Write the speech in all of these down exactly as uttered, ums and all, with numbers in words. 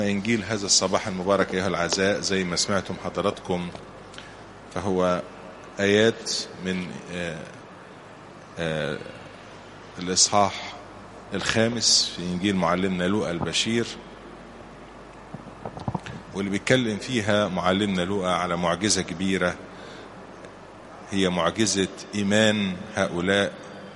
إنجيل هذا الصباح المبارك أيها الأعزاء، زي ما سمعتم حضراتكم فهو آيات من آآ آآ الإصحاح الخامس في إنجيل معلمنا لوقا البشير، واللي بيتكلم فيها معلمنا لوقا على معجزة كبيرة، هي معجزة إيمان هؤلاء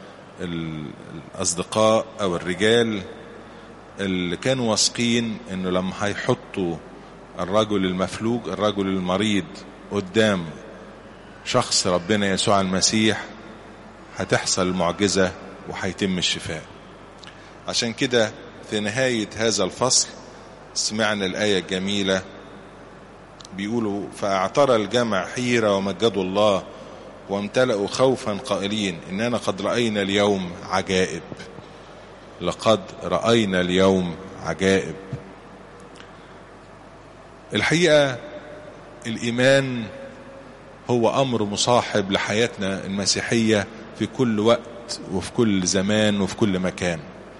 الأصدقاء أو الرجال اللي كانوا واثقين إنه لما هيحطوا الرجل المفلوج الرجل المريض قدام شخص ربنا يسوع المسيح هتحصل المعجزة وهيتم الشفاء. عشان كده في نهاية هذا الفصل سمعنا الآية الجميلة بيقولوا: فاعترى الجمع حيرة ومجدوا الله وامتلأوا خوفا قائلين إننا قد رأينا اليوم عجائب. لقد رأينا اليوم عجائب. الحقيقة الإيمان هو أمر مصاحب لحياتنا المسيحية في كل وقت وفي كل زمان وفي كل مكان.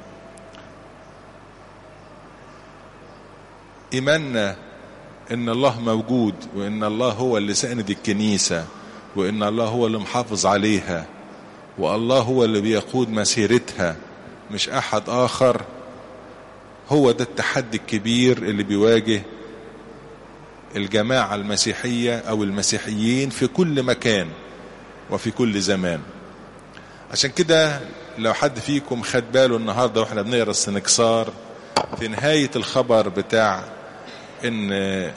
إيماننا إن الله موجود، وإن الله هو اللي ساند الكنيسة، وإن الله هو اللي محافظ عليها، والله هو اللي بيقود مسيرتها مش أحد آخر. هو ده التحدي الكبير اللي بيواجه الجماعة المسيحية أو المسيحيين في كل مكان وفي كل زمان. عشان كده لو حد فيكم خد باله النهاردة وإحنا بنقرأ السنكسار في نهاية الخبر بتاع إن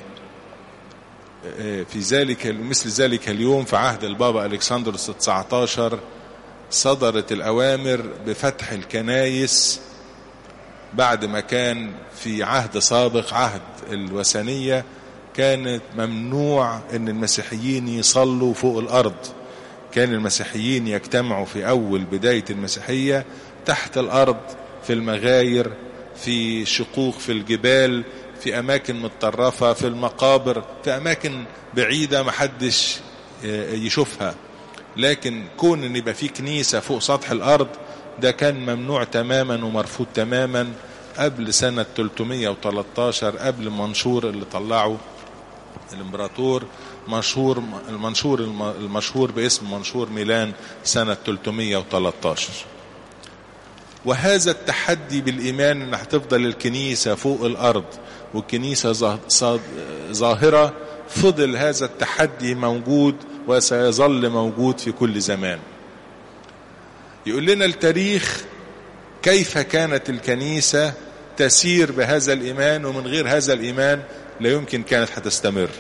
في ذلك مثل ذلك اليوم في عهد البابا ألكسندر التاسع عشر صدرت الأوامر بفتح الكنايس، بعد ما كان في عهد سابق عهد الوثنية كانت ممنوع ان المسيحيين يصلوا فوق الأرض. كان المسيحيين يجتمعوا في أول بداية المسيحية تحت الأرض، في المغاير، في شقوق في الجبال، في أماكن متطرفة، في المقابر، في أماكن بعيدة محدش يشوفها. لكن كون ان يبقى في كنيسة فوق سطح الأرض ده كان ممنوع تماما ومرفوض تماما قبل سنة ثلاثمائة وثلاثة عشر، قبل المنشور اللي طلعه الامبراطور، منشور المنشور المشهور باسم منشور ميلان سنة ثلاثمائة وثلاثة عشر. وهذا التحدي بالإيمان ان هتفضل الكنيسة فوق الأرض والكنيسة ظاهرة، فضل هذا التحدي موجود وسيظل موجود في كل زمان. يقول لنا التاريخ كيف كانت الكنيسة تسير بهذا الإيمان، ومن غير هذا الإيمان لا يمكن كانت هتستمر.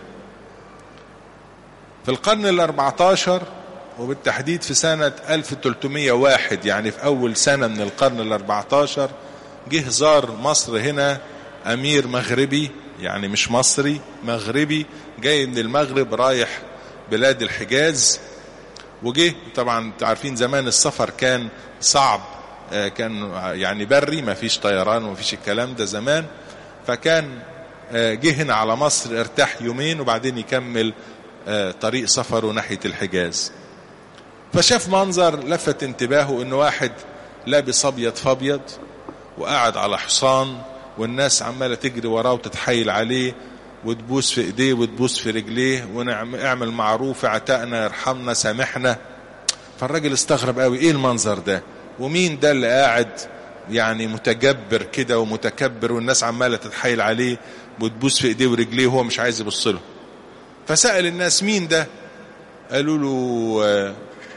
في القرن الأربعة عشر وبالتحديد في سنة ألف وثلاثمائة وواحد، يعني في أول سنة من القرن الأربعة عشر، جه زار مصر هنا أمير مغربي، يعني مش مصري، مغربي جاي من المغرب رايح بلاد الحجاز. وجه طبعا عارفين زمان السفر كان صعب، كان يعني بري، ما فيش طيران وما فيش الكلام ده زمان. فكان جه هنا على مصر، ارتاح يومين وبعدين يكمل طريق سفره ناحية الحجاز. فشاف منظر لفت انتباهه، انه واحد لابس ابيض فابيض وقاعد على حصان، والناس عمالة تجري وراه وتتحايل عليه وتبوس في ايديه وتبوس في رجليه، ونعمل معروف، اعتقنا، ارحمنا، سامحنا. فالراجل استغرب قوي، ايه المنظر ده؟ ومين ده اللي قاعد يعني متجبر كده ومتكبر، والناس عمالة تتحايل عليه وتبوس في ايديه ورجليه وهو مش عايز يبص له. فسأل الناس مين ده؟ قالوا له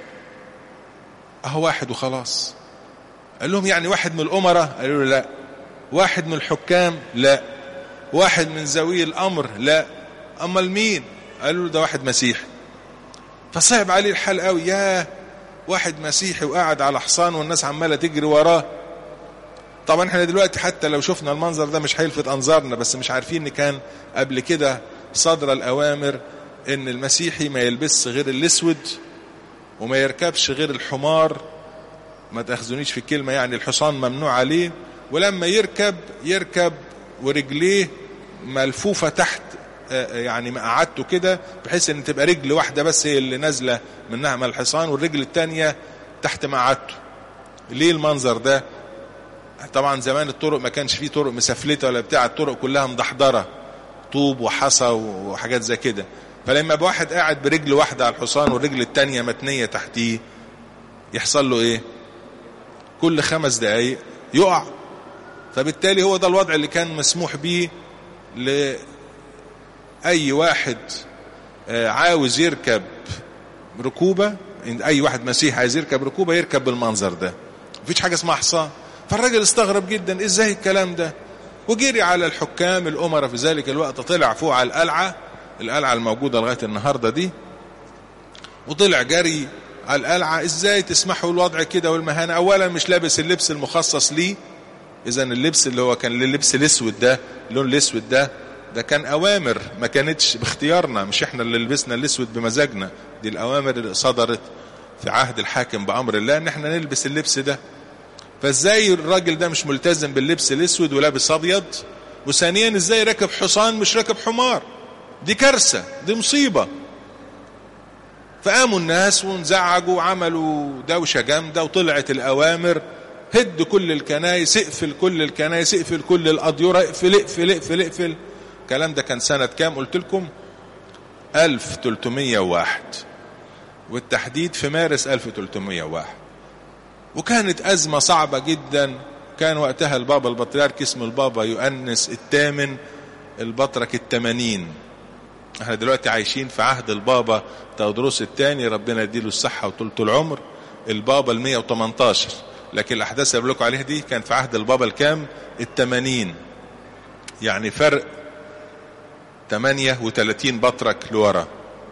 اهو واحد وخلاص. قال لهم يعني واحد من الأمراء؟ قالوا له لا. واحد من الحكام؟ لا. واحد من ذوي الأمر؟ لا. أما مين؟ قالوا له ده واحد مسيحي. فصعب عليه الحال قوي، يا واحد مسيحي وقاعد على حصان والناس عمالة تجري وراه. طبعا احنا دلوقتي حتى لو شفنا المنظر ده مش هيلفت أنظارنا، بس مش عارفين ان كان قبل كده صدر الأوامر ان المسيحي ما يلبسش غير الاسود وما يركبش غير الحمار، ما تاخذونيش في الكلمة، يعني الحصان ممنوع عليه، ولما يركب يركب ورجليه ملفوفة تحت يعني مقعدته كده، بحيث ان تبقى رجل واحدة بس هي اللي نازلة منها من الحصان والرجل التانية تحت مقعدته. ليه المنظر ده؟ طبعا زمان الطرق ما كانش فيه طرق مسفلته ولا بتاع، الطرق كلها مدحضره طوب وحصى وحاجات زي كده. فلما يبقى واحد قاعد برجل واحده على الحصان والرجل التانية متنيه تحتيه، يحصل له ايه؟ كل خمس دقايق يقع. فبالتالي هو ده الوضع اللي كان مسموح بيه لأي واحد عاوز يركب ركوبة، أي واحد مسيح عايز يركب ركوبة يركب بالمنظر ده، مفيش حاجة اسمها حصان. فالراجل استغرب جدا ازاي الكلام ده، وجري على الحكام الأمراء في ذلك الوقت، طلع فوق على القلعة القلعة الموجودة لغاية النهاردة دي، وطلع جري على القلعة ازاي تسمحوا الوضع كده والمهانة. اولا مش لابس اللبس المخصص ليه، اذا اللبس اللي هو كان اللبس الاسود ده، اللون الاسود ده ده كان اوامر ما كانتش باختيارنا، مش احنا اللي لبسنا الاسود بمزاجنا، دي الاوامر اللي صدرت في عهد الحاكم بامر الله ان احنا نلبس اللبس ده. فازاي الراجل ده مش ملتزم باللبس الاسود ولابس ابيض؟ وثانيا ازاي راكب حصان مش راكب حمار؟ دي كارثة، دي مصيبة. فقاموا الناس وانزعجوا وعملوا دوشة جامدة، وطلعت الأوامر هد كل الكنايس، اقفل كل الكنايس، اقفل كل الأديرة، اقفل اقفل اقفل اقفل. الكلام ده كان سنة كام قلت لكم؟ ألف وثلاثمية وواحد، والتحديد في مارس ألف وثلاثمية وواحد. وكانت أزمة صعبة جدا. كان وقتها البابا البطريرك اسمه البابا يؤنس الثامن البطرك الثمانين. احنا دلوقتي عايشين في عهد البابا تودروس الثاني، ربنا يديله الصحة وطولة العمر، البابا المية وتمنتاشر. لكن الأحداث اللي بقولكم عليها دي كان في عهد البابا الكام؟ الثمانين، يعني فرق ثمانية وثلاثين بطرك لورا.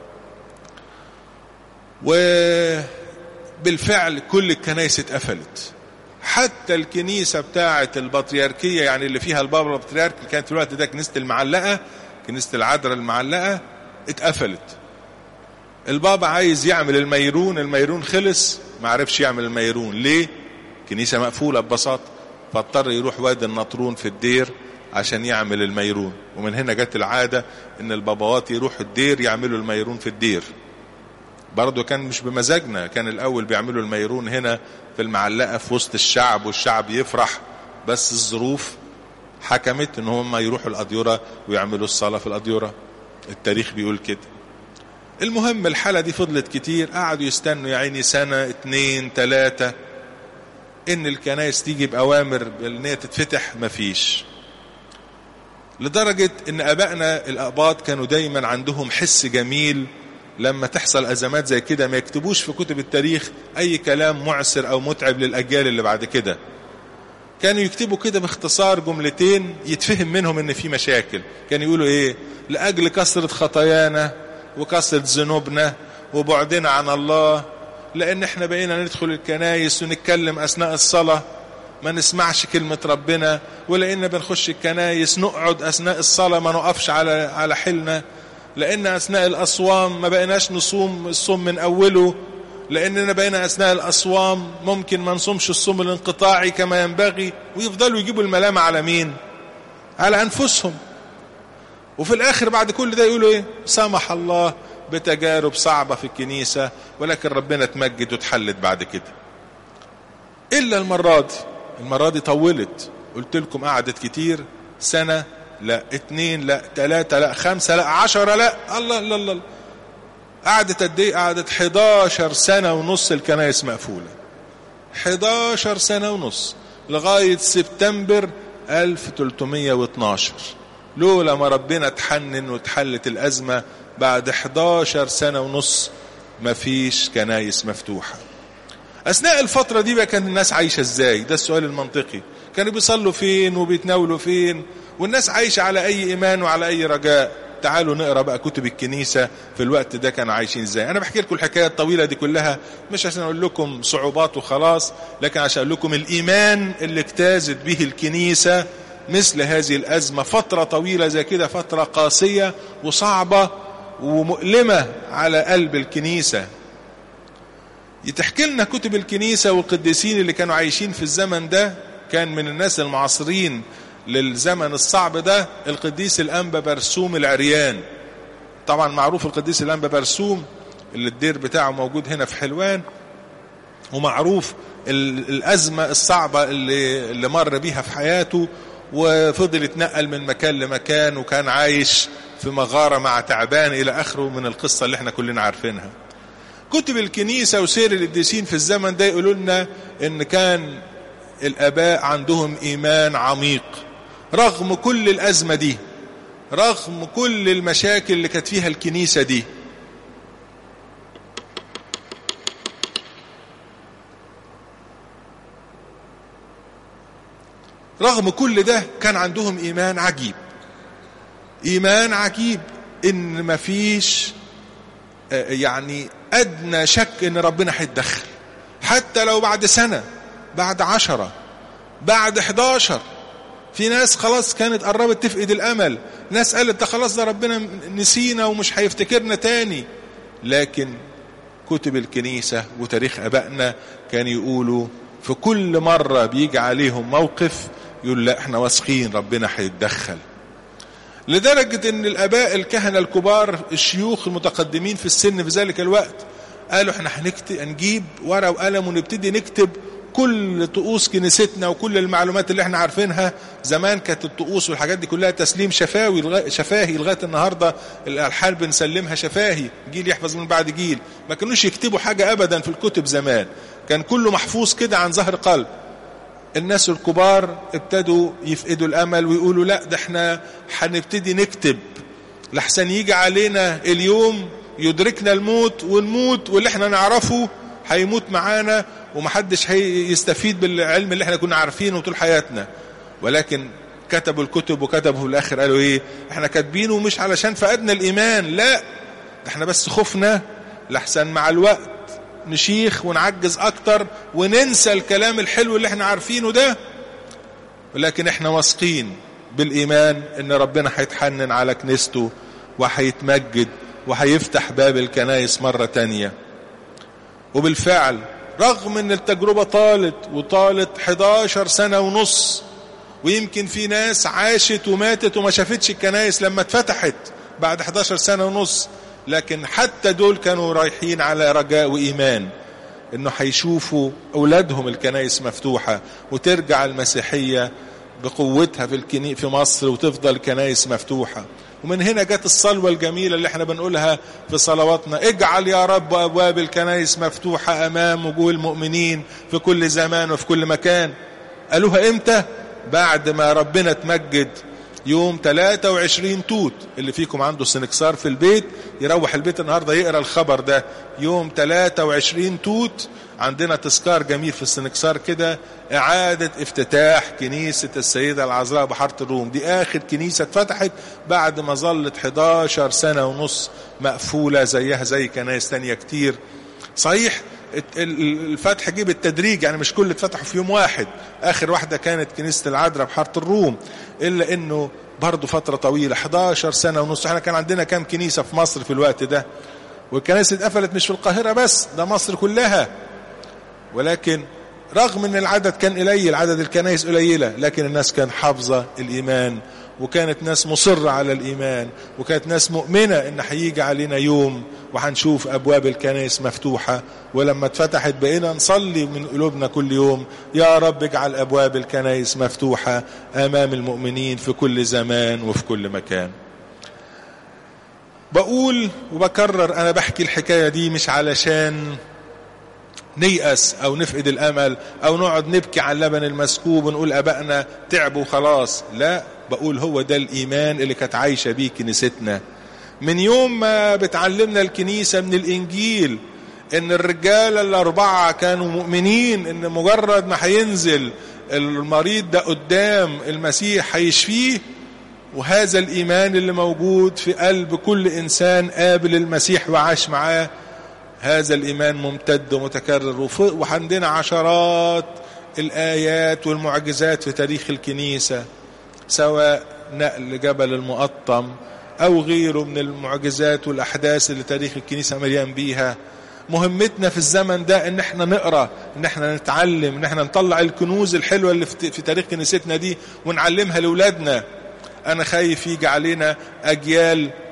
وبالفعل كل الكنائس اتقفلت، حتى الكنيسة بتاعة البطريركية يعني اللي فيها البابا البطريرك اللي كانت في الوقت ده كنيسة المعلقة، كنيسة العذراء المعلقة، اتقفلت. البابا عايز يعمل الميرون، الميرون خلص، ما عرفش يعمل الميرون. ليه؟ كنيسة مقفولة ببساطة. فاضطر يروح وادي النطرون في الدير عشان يعمل الميرون. ومن هنا جت العادة ان البابوات يروحوا الدير يعملوا الميرون في الدير. برضو كان مش بمزاجنا، كان الاول بيعملوا الميرون هنا في المعلقة في وسط الشعب والشعب يفرح، بس الظروف حكمت ان هم يروحوا الأديرة ويعملوا الصلاة في الأديرة. التاريخ بيقول كده. المهم الحالة دي فضلت كتير، قعدوا يستنوا يا عيني سنة اتنين تلاتة ان الكنائس تيجي بأوامر ان هي تتفتح، مفيش. لدرجة ان ابائنا الأقباط كانوا دايما عندهم حس جميل لما تحصل أزمات زي كده، ما يكتبوش في كتب التاريخ أي كلام معسر أو متعب للأجيال اللي بعد كده. كانوا يكتبوا كده باختصار جملتين يتفهم منهم ان في مشاكل. كانوا يقولوا ايه؟ لأجل كثرة خطايانا وكثرة ذنوبنا وبعدنا عن الله، لأن احنا بقينا ندخل الكنايس ونتكلم أثناء الصلاة ما نسمعش كلمة ربنا، ولأن بنخش الكنايس نقعد أثناء الصلاة ما نقفش على على حيلنا، لأن أثناء الأصوام ما بقيناش نصوم الصوم من أوله، لأننا بقينا أثناء الأصوام ممكن ما نصومش الصوم الانقطاعي كما ينبغي. ويفضلوا يجيبوا الملامة على مين؟ على أنفسهم. وفي الآخر بعد كل ده يقولوا إيه؟ سمح الله بتجارب صعبة في الكنيسة، ولكن ربنا تمجد وتحلت بعد كده. إلا المرة دي، المرة دي طولت، قلت لكم قعدت كتير، سنة لا، اتنين لا، تلاتة لا، خمسة لا، عشرة لا، الله الله الله. قعدت قد ايه؟ قعدت حداشر سنة ونص الكنائس مقفولة، حداشر سنة ونص لغاية سبتمبر ألف وثلاثمية واثناشر. لولا ما ربنا تحنن وتحلت الأزمة، بعد حداشر سنة ونص مفيش كنائس مفتوحة. أثناء الفترة دي بقى كان الناس عايشة ازاي؟ ده السؤال المنطقي. كانوا بيصلوا فين وبيتناولوا فين؟ والناس عايشة على أي إيمان وعلى أي رجاء؟ تعالوا نقرأ بقى كتب الكنيسة في الوقت ده كانوا عايشين ازاي. أنا بحكي لكم الحكاية الطويلة دي كلها مش عشان أقول لكم صعوبات وخلاص، لكن عشان أقول لكم الإيمان اللي اجتازت به الكنيسة مثل هذه الأزمة. فترة طويلة زي كده، فترة قاسية وصعبة ومؤلمة على قلب الكنيسة. يتحكي لنا كتب الكنيسة والقديسين اللي كانوا عايشين في الزمن ده. كان من الناس المعاصرين للزمن الصعب ده القديس الأنبا برسوم العريان. طبعا معروف القديس الأنبا برسوم اللي الدير بتاعه موجود هنا في حلوان. ومعروف الأزمة الصعبة اللي, اللي مر بيها في حياته، وفضل يتنقل من مكان لمكان، وكان عايش في مغارة مع تعبان إلى آخره من القصة اللي احنا كلنا عارفينها. كتب الكنيسة وسير القديسين في الزمن ده يقولوا لنا إن كان الآباء عندهم إيمان عميق رغم كل الأزمة دي، رغم كل المشاكل اللي كانت فيها الكنيسة دي. رغم كل ده كان عندهم إيمان عجيب، إيمان عجيب إن مفيش يعني أدنى شك إن ربنا هيتدخل، حتى لو بعد سنة، بعد عشرة، بعد حداشر. في ناس خلاص كانت قربت تفقد الأمل، ناس قالت ده خلاص ده ربنا نسينا ومش هيفتكرنا تاني. لكن كتب الكنيسة وتاريخ أبائنا كان يقولوا في كل مرة بيجي عليهم موقف يقول لا احنا واثقين ربنا هيتدخل. لدرجة ان الاباء الكهنة الكبار الشيوخ المتقدمين في السن في ذلك الوقت قالوا احنا هنكتب، نجيب ورقة وقلم ونبتدي نكتب كل طقوس كنيستنا وكل المعلومات اللي احنا عارفينها. زمان كانت الطقوس والحاجات دي كلها تسليم شفاوي شفاهي، لغاية النهاردة الألحان بنسلمها شفاهي، جيل يحفظ من بعد جيل. ما كانوش يكتبوا حاجة ابدا في الكتب زمان، كان كله محفوظ كده عن ظهر قلب. الناس الكبار ابتدوا يفقدوا الامل ويقولوا لا ده احنا هنبتدي نكتب لحسن يجي علينا اليوم يدركنا الموت ونموت واللي احنا نعرفه هيموت معانا ومحدش هيستفيد بالعلم اللي احنا كنا عارفينه طول حياتنا. ولكن كتبوا الكتب وكتبوا في الاخر قالوا ايه؟ احنا كاتبينه مش علشان فقدنا الايمان، لا ده احنا بس خفنا لحسن مع الوقت نشيخ ونعجز اكتر وننسى الكلام الحلو اللي احنا عارفينه ده. ولكن احنا واثقين بالايمان ان ربنا هيتحنن على كنيسته وهيتمجد وهيفتح باب الكنائس مرة تانية. وبالفعل رغم ان التجربة طالت وطالت حداشر سنة ونص، ويمكن في ناس عاشت وماتت وما شافتش الكنائس لما اتفتحت بعد حداشر سنة ونص، لكن حتى دول كانوا رايحين على رجاء وإيمان انه هيشوفوا اولادهم الكنائس مفتوحة وترجع المسيحية بقوتها في الكني في مصر وتفضل الكنائس مفتوحة. ومن هنا جت الصلوة الجميلة اللي احنا بنقولها في صلواتنا: اجعل يا رب ابواب الكنائس مفتوحة امام وجوه المؤمنين في كل زمان وفي كل مكان. قالوها امتى؟ بعد ما ربنا تمجد يوم ثلاثة وعشرين توت. اللي فيكم عنده سنكسار في البيت يروح البيت النهاردة يقرأ الخبر ده. يوم ثلاثة وعشرين توت عندنا تذكار جميل في السنكسار كده: اعادة افتتاح كنيسة السيدة العذراء بحارة الروم. دي اخر كنيسة اتفتحت بعد ما ظلت حداشر سنة ونص مقفولة زيها زي كنائس تانية كتير. صحيح الفتح جه بالتدريج، يعني مش كل اتفتحوا في يوم واحد. اخر واحدة كانت كنيسة العذراء بحارة الروم، الا انه برضو فترة طويلة حداشر سنة ونص. احنا كان عندنا كام كنيسة في مصر في الوقت ده؟ والكنائس اتقفلت مش في القاهرة بس، ده مصر كلها. ولكن رغم ان العدد كان قليل، عدد الكنائس قليلة، لكن الناس كان حافظة الايمان، وكانت ناس مصرة على الايمان، وكانت ناس مؤمنة ان هيجي علينا يوم وهنشوف ابواب الكنائس مفتوحة. ولما اتفتحت بقينا نصلي من قلوبنا كل يوم: يا رب اجعل ابواب الكنائس مفتوحة امام المؤمنين في كل زمان وفي كل مكان. بقول وبكرر، انا بحكي الحكاية دي مش علشان نيأس او نفقد الامل او نقعد نبكي على اللبن المسكوب ونقول ابائنا تعبوا خلاص، لا، بقول هو ده الايمان اللي كانت عايشة بيه كنيستنا من يوم ما بتعلمنا الكنيسة من الانجيل ان الرجالة الاربعة كانوا مؤمنين ان مجرد ما هينزل المريض ده قدام المسيح هيشفيه. وهذا الايمان اللي موجود في قلب كل انسان قابل المسيح وعاش معاه، هذا الإيمان ممتد ومتكرر. وعندنا عشرات الآيات والمعجزات في تاريخ الكنيسة، سواء نقل جبل المقطم أو غيره من المعجزات والأحداث اللي تاريخ الكنيسة مليان بيها. مهمتنا في الزمن ده إن احنا نقرأ، إن احنا نتعلم، إن احنا نطلع الكنوز الحلوة اللي في تاريخ كنيستنا دي ونعلمها لأولادنا. أنا خايف يجي علينا أجيال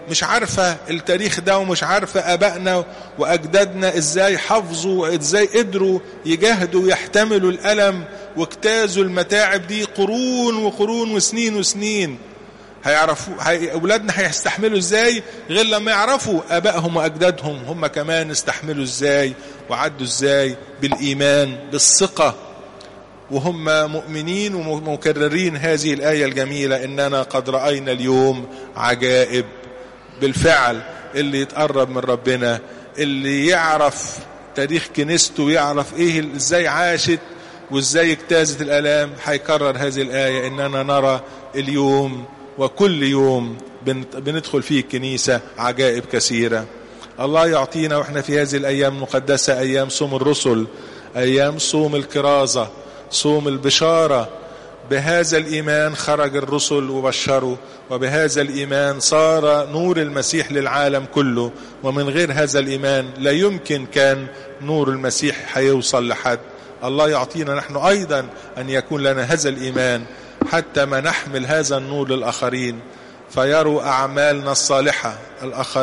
مش عارفة التاريخ ده، ومش عارفة أبائنا وأجدادنا إزاي حافظوا وإزاي قدروا يجاهدوا ويحتملوا الألم واجتازوا المتاعب دي قرون وقرون وسنين وسنين. هيعرفوا هي أولادنا هيستحملوا إزاي غير لما يعرفوا أبائهم وأجدادهم هم كمان استحملوا إزاي وعدوا إزاي بالإيمان بالثقة، وهم مؤمنين ومكررين هذه الآية الجميلة: إننا قد رأينا اليوم عجائب. بالفعل اللي يتقرب من ربنا، اللي يعرف تاريخ كنيسته ويعرف إيه إزاي عاشت وإزاي اجتازت الآلام، هيكرر هذه الآية: إننا نرى اليوم وكل يوم بندخل فيه الكنيسة عجائب كثيرة. الله يعطينا وإحنا في هذه الأيام المقدسة، أيام صوم الرسل، أيام صوم الكرازة، صوم البشارة. بهذا الإيمان خرج الرسل وبشروا، وبهذا الإيمان صار نور المسيح للعالم كله، ومن غير هذا الإيمان لا يمكن كان نور المسيح هيوصل لحد. الله يعطينا نحن أيضا أن يكون لنا هذا الإيمان حتى ما نحمل هذا النور للآخرين، فيروا أعمالنا الصالحة الآخرين